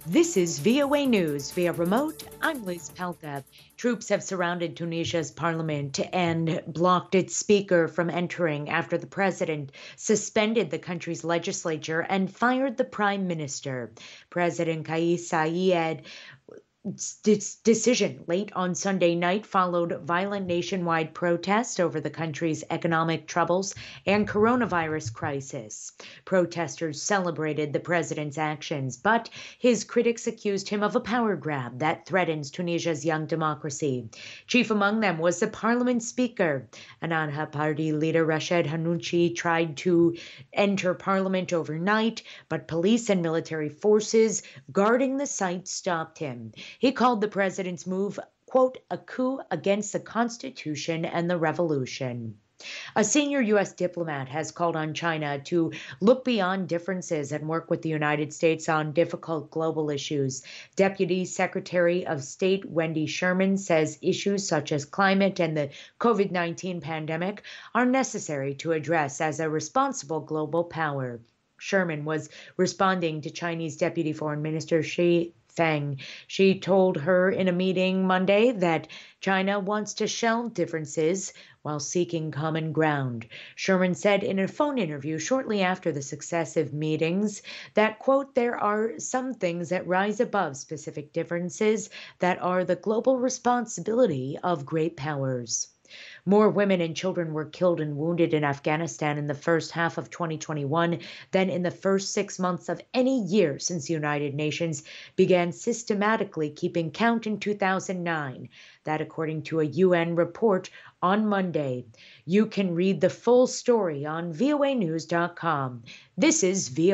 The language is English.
This is VOA News via remote. I'm Liz Pelta. Troops have surrounded Tunisia's parliament and blocked its speaker from entering after the president suspended the country's legislature and fired the prime minister. President Kais Saied decision late on Sunday night followed violent nationwide protests over the country's economic troubles and coronavirus crisis. Protesters celebrated the president's actions, but his critics accused him of a power grab that threatens Tunisia's young democracy. Chief among them was the parliament speaker. Ennahda Party leader Rached Ghannouchi tried to enter parliament overnight, but police and military forces guarding the site stopped him. He called the president's move, quote, a coup against the Constitution and the revolution. A senior U.S. diplomat has called on China to look beyond differences and work with the United States on difficult global issues. Deputy Secretary of State Wendy Sherman says issues such as climate and the COVID-19 pandemic are necessary to address as a responsible global power. Sherman was responding to Chinese Deputy Foreign Minister Xi Feng. She told her in a meeting Monday that China wants to shelve differences while seeking common ground. Sherman said in a phone interview shortly after the successive meetings that, quote, there are some things that rise above specific differences that are the global responsibility of great powers. More women and children were killed and wounded in Afghanistan in the first half of 2021 than in the first 6 months of any year since the United Nations began systematically keeping count in 2009. That, according to a UN report on Monday. You can read the full story on voanews.com. This is VOA.